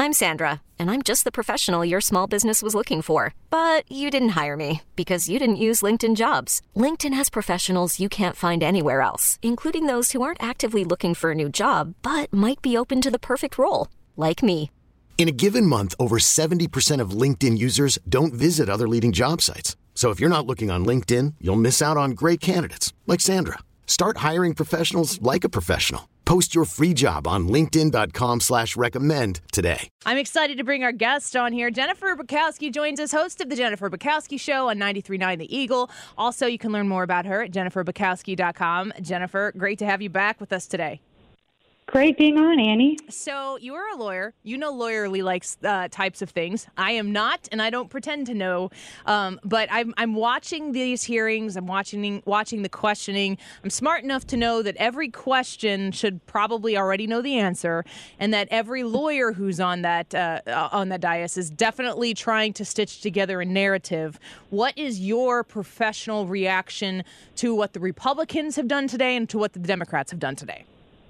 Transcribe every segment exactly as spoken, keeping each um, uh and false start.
I'm Sandra, and I'm just the professional your small business was looking for. But you didn't hire me because you didn't use LinkedIn Jobs. LinkedIn has professionals you can't find anywhere else, including those who aren't actively looking for a new job, but might be open to the perfect role, like me. In a given month, over seventy percent of LinkedIn users don't visit other leading job sites. So if you're not looking on LinkedIn, you'll miss out on great candidates like Sandra. Start hiring professionals like a professional. Post your free job on linkedin.com slash recommend today. I'm excited to bring our guest on here. Jennifer Bukowski joins us, host of The Jennifer Bukowski Show on ninety-three point nine The Eagle. Also, you can learn more about her at jennifer bukowski dot com. Jennifer, great to have you back with us today. Great being on, Annie. So you are a lawyer. You know lawyerly likes uh, types of things. I am not, and I don't pretend to know. Um, but I'm I'm watching these hearings. I'm watching watching the questioning. I'm smart enough to know that every question should probably already know the answer, and that every lawyer who's on that uh, on that dais is definitely trying to stitch together a narrative. What is your professional reaction to what the Republicans have done today and to what the Democrats have done today?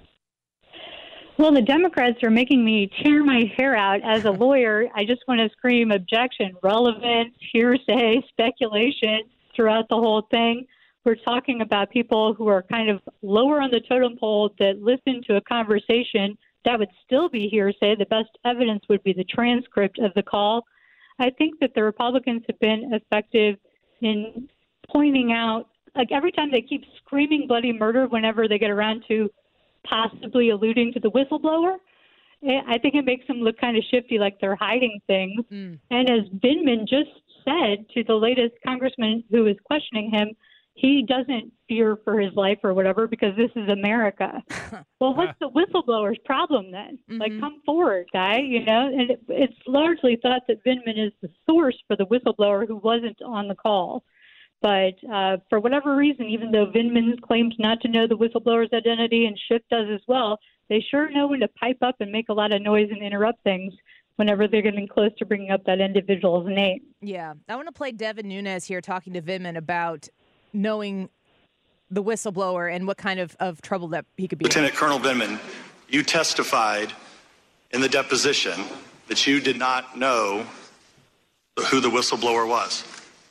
Well, the Democrats are making me tear my hair out. As a lawyer, I just want to scream objection, relevance, hearsay, speculation throughout the whole thing. We're talking about people who are kind of lower on the totem pole that listen to a conversation that would still be hearsay. The best evidence would be the transcript of the call. I think that the Republicans have been effective in pointing out, like every time they keep screaming bloody murder whenever they get around to possibly alluding to the whistleblower, I think it makes them look kind of shifty, like they're hiding things. Mm. And as Vindman just said to the latest congressman who is questioning him, he doesn't fear for his life or whatever because this is America. Well, what's the whistleblower's problem then? Mm-hmm. Like, come forward, guy, you know? And it, it's largely thought that Vindman is the source for the whistleblower who wasn't on the call. But uh, for whatever reason, even though Vindman claims not to know the whistleblower's identity and Schiff does as well, they sure know when to pipe up and make a lot of noise and interrupt things whenever they're getting close to bringing up that individual's name. Yeah. I want to play Devin Nunes here talking to Vindman about knowing the whistleblower and what kind of, of trouble that he could be Lieutenant in. Colonel Vindman, you testified in the deposition that you did not know who the whistleblower was.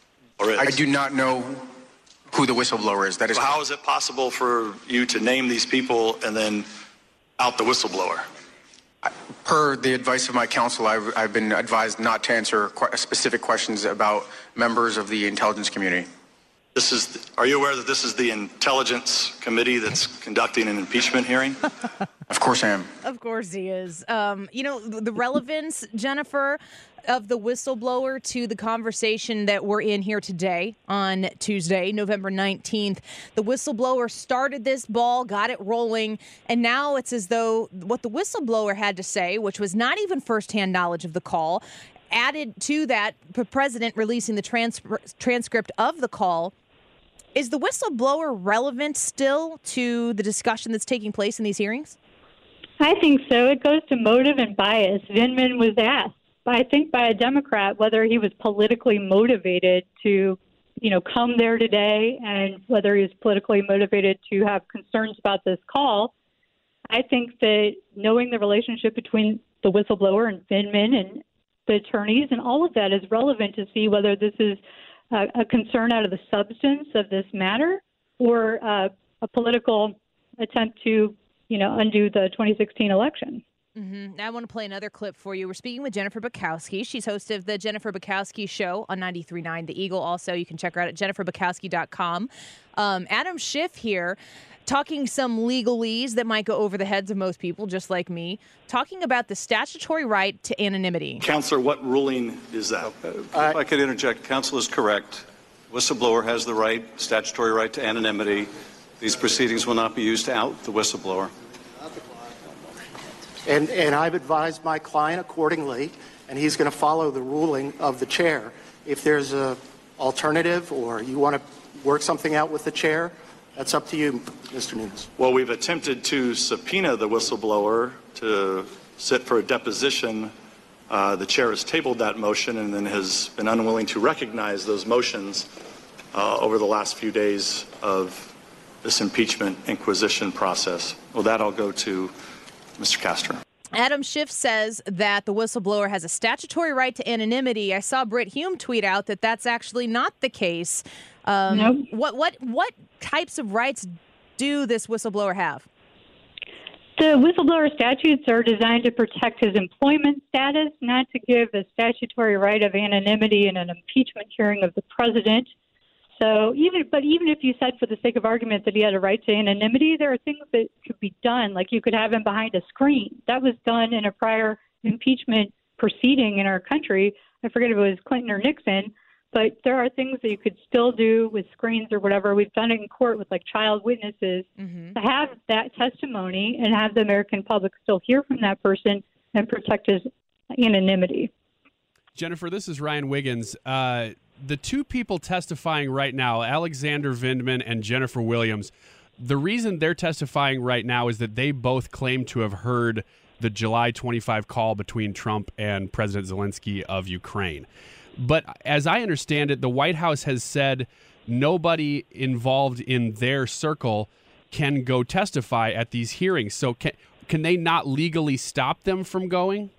I do not know who the whistleblower is. That is. So how is it possible for you to name these people and then out the whistleblower? Per the advice of my counsel, I've, I've been advised not to answer qu- specific questions about members of the intelligence community. This is. Are you aware that this is the Intelligence Committee that's conducting an impeachment hearing? Of course I am. Of course he is. Um, you know, the relevance, Jennifer, of the whistleblower to the conversation that we're in here today on Tuesday, November nineteenth. The whistleblower started this ball, got it rolling, and now it's as though what the whistleblower had to say, which was not even firsthand knowledge of the call, added to that, the president releasing the trans- transcript of the call. Is the whistleblower relevant still to the discussion that's taking place in these hearings? I think so. It goes to motive and bias. Vindman was asked, I think, by a Democrat whether he was politically motivated to, you know, come there today and whether he was politically motivated to have concerns about this call. I think that knowing the relationship between the whistleblower and Vindman and the attorneys and all of that is relevant to see whether this is a, a concern out of the substance of this matter or uh, a political attempt to, you know, undo the twenty sixteen election. Mm-hmm. Now I want to play another clip for you. We're speaking with Jennifer Bukowski. She's host of the Jennifer Bukowski Show on ninety-three point nine The Eagle. Also, you can check her out at jennifer bukowski dot com. Um, Adam Schiff here talking some legalese that might go over the heads of most people, just like me, talking about the statutory right to anonymity. Counselor, what ruling is that? Uh, if I could interject, counsel is correct. Whistleblower has the right, statutory right to anonymity. These proceedings will not be used to out the whistleblower. And, and I've advised my client accordingly, and he's going to follow the ruling of the chair. If there's a alternative or you want to work something out with the chair, that's up to you, Mister Nunes. Well, we've attempted to subpoena the whistleblower to sit for a deposition. Uh, the chair has tabled that motion and then has been unwilling to recognize those motions uh, over the last few days of this impeachment inquisition process. Well, that I'll go to Mister Castor. Adam Schiff says that the whistleblower has a statutory right to anonymity. I saw Britt Hume tweet out that that's actually not the case. Um, nope. What what what types of rights do this whistleblower have? The whistleblower statutes are designed to protect his employment status, not to give a statutory right of anonymity in an impeachment hearing of the president. So even, but even if you said for the sake of argument that he had a right to anonymity, there are things that could be done. Like you could have him behind a screen. That was done in a prior impeachment proceeding in our country. I forget if it was Clinton or Nixon, but there are things that you could still do with screens or whatever. We've done it in court with like child witnesses mm-hmm. to have that testimony and have the American public still hear from that person and protect his anonymity. Jennifer, this is Ryan Wiggins. Uh, the two people testifying right now, Alexander Vindman and Jennifer Williams, the reason they're testifying right now is that they both claim to have heard the July twenty-fifth call between Trump and President Zelensky of Ukraine. But as I understand it, the White House has said nobody involved in their circle can go testify at these hearings. So can, can they not legally stop them from going?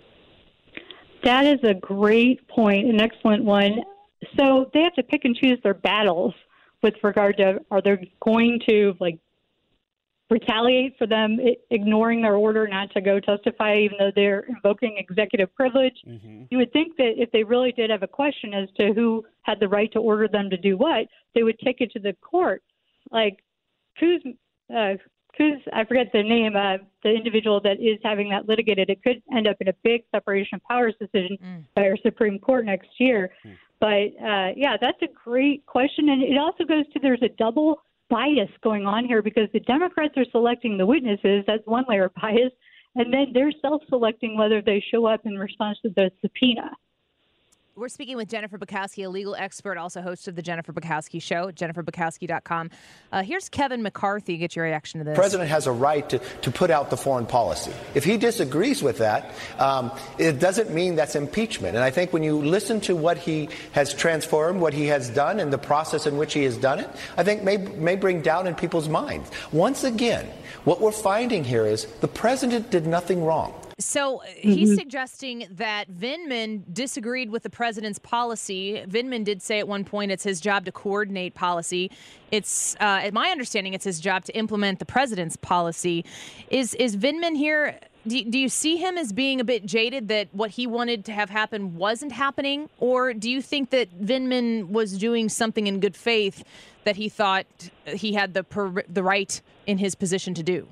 That is a great point, an excellent one. So they have to pick and choose their battles with regard to, are they going to like retaliate for them ignoring their order not to go testify, even though they're invoking executive privilege? Mm-hmm. You would think that if they really did have a question as to who had the right to order them to do what, they would take it to the court. Like Kuz, uh, Kuz I forget the name, uh, the individual that is having that litigated, it could end up in a big separation of powers decision mm. by our Supreme Court next year. Mm. But, uh, yeah, that's a great question. And it also goes to there's a double bias going on here because the Democrats are selecting the witnesses. That's one layer of bias. And then they're self-selecting whether they show up in response to the subpoena. We're speaking with Jennifer Bukowski, a legal expert, also host of the Jennifer Bukowski Show, jennifer bukowski dot com. Uh, here's Kevin McCarthy. Get your reaction to this. The president has a right to, to put out the foreign policy. If he disagrees with that, um, it doesn't mean that's impeachment. And I think when you listen to what he has transformed, what he has done, and the process in which he has done it, I think may, may bring doubt in people's minds. Once again, what we're finding here is the president did nothing wrong. So he's mm-hmm. suggesting that Vindman disagreed with the president's policy. Vindman did say at one point it's his job to coordinate policy. It's, uh, at my understanding, it's his job to implement the president's policy. Is is Vindman here? Do, do you see him as being a bit jaded that what he wanted to have happen wasn't happening? Or do you think that Vindman was doing something in good faith that he thought he had the per, the right in his position to do?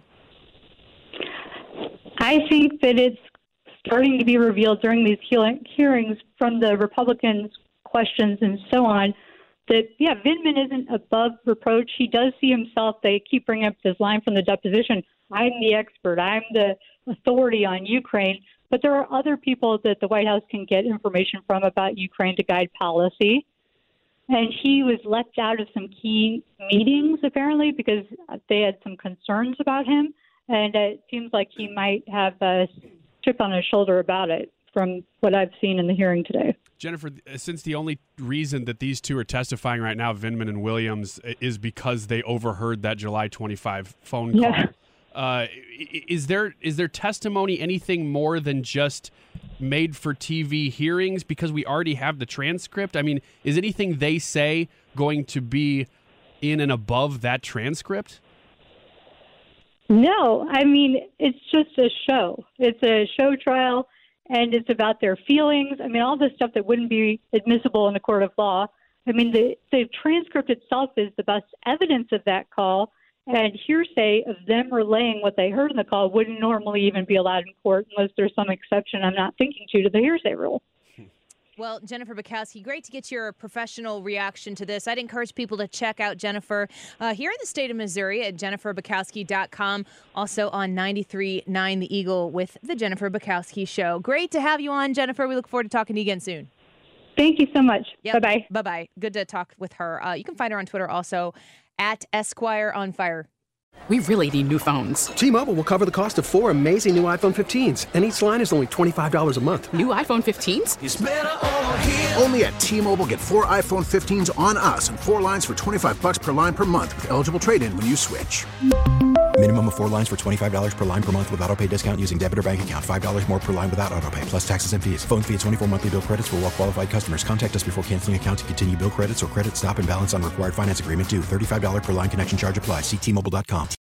I think that it's starting to be revealed during these hearings from the Republicans' questions and so on that, yeah, Vindman isn't above reproach. He does see himself, they keep bringing up this line from the deposition, I'm the expert, I'm the authority on Ukraine. But there are other people that the White House can get information from about Ukraine to guide policy. And he was left out of some key meetings, apparently, because they had some concerns about him. And it seems like he might have a chip on his shoulder about it from what I've seen in the hearing today. Jennifer, since the only reason that these two are testifying right now, Vindman and Williams, is because they overheard that July twenty-fifth phone call, yeah. uh, is there is their testimony anything more than just made for T V hearings because we already have the transcript? I mean, is anything they say going to be in and above that transcript? No, I mean, it's just a show. It's a show trial, and it's about their feelings. I mean, all the stuff that wouldn't be admissible in a court of law. I mean, the, the transcript itself is the best evidence of that call, and hearsay of them relaying what they heard in the call wouldn't normally even be allowed in court unless there's some exception I'm not thinking to to the hearsay rule. Well, Jennifer Bukowski, great to get your professional reaction to this. I'd encourage people to check out Jennifer uh, here in the state of Missouri at jennifer bukowski dot com. Also on ninety-three point nine The Eagle with the Jennifer Bukowski Show. Great to have you on, Jennifer. We look forward to talking to you again soon. Thank you so much. Yep. Bye-bye. Bye-bye. Good to talk with her. Uh, you can find her on Twitter also at Esquire on Fire. We really need new phones. T-Mobile will cover the cost of four amazing new iPhone fifteens, and each line is only twenty-five dollars a month. New iPhone fifteens? It's better over here. Only at T-Mobile, get four iPhone fifteens on us and four lines for twenty-five dollars per line per month with eligible trade-in when you switch. Minimum of four lines for twenty-five dollars per line per month with autopay discount using debit or bank account. five dollars more per line without autopay, plus taxes and fees. Phone fee at twenty-four monthly bill credits for well qualified customers. Contact us before canceling account to continue bill credits or credit stop and balance on required finance agreement due. thirty-five dollars per line connection charge applies. See T Mobile dot com.